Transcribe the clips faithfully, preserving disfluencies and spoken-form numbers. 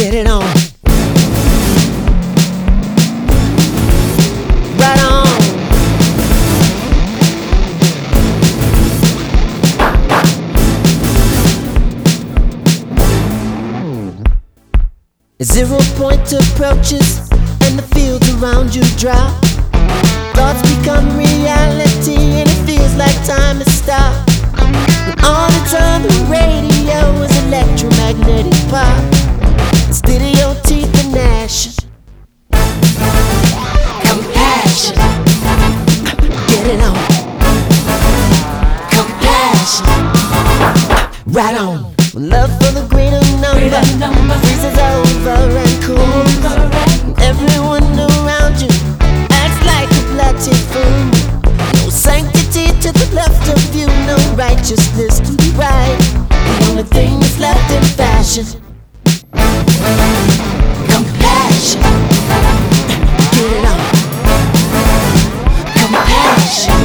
Get it on. Right on. Zero point approaches and the fields around you drop. Thoughts become reality and it feels like time has stopped. When all that's on the radio is electromagnetic pop. Stereo teeth and gnashing. Compassion. Get it on. Compassion. Right on. Love for the greater number, number. Freezes over and cools. Everyone around you acts like a bloody fool. No sanctity to the left of you, no righteousness to the right. The only thing that's left in fashion. Compassion. Get it on. Compassion.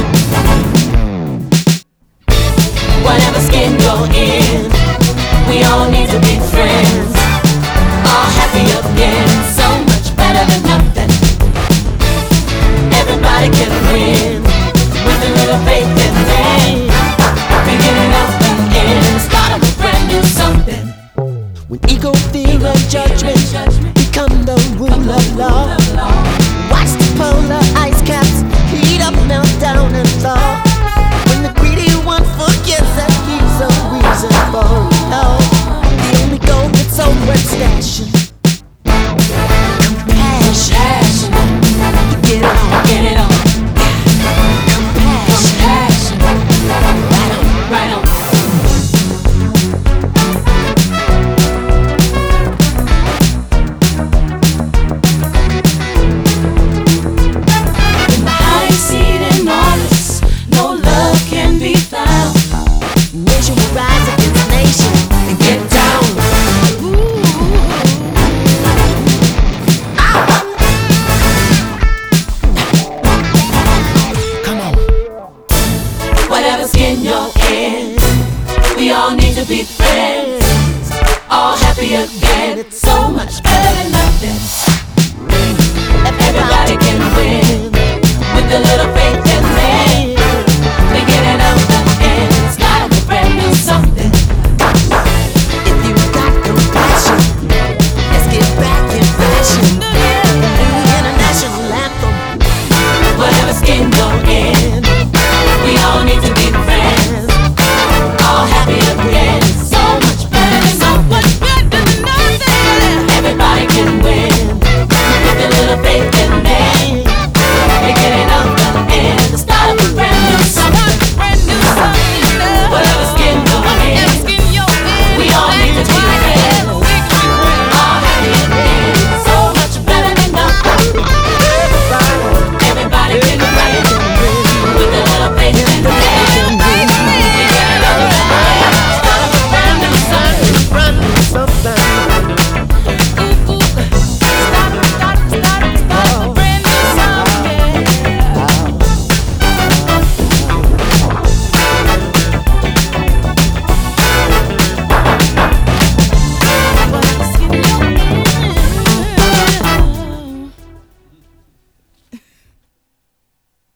Whatever skin you're in, we all need to be friends. All happy again, so much better than nothing. Everybody can win with a little faith in me. Beginning of the end, start a brand new something. When ego, fear, and judgment become the rule of law, watch the polar ice caps heat up, melt down, and thaw. When the greedy one forgets that he's a reason for it all. The only goal that's over stashing. Compassion. Get it on. Get it on. Compassion. Right on. Right on. In the high seat and honest, no love can be found. Nation will rise against nation and get down. Come on. Whatever skin you're in, we all need to be friends. All happy again, it's so much better.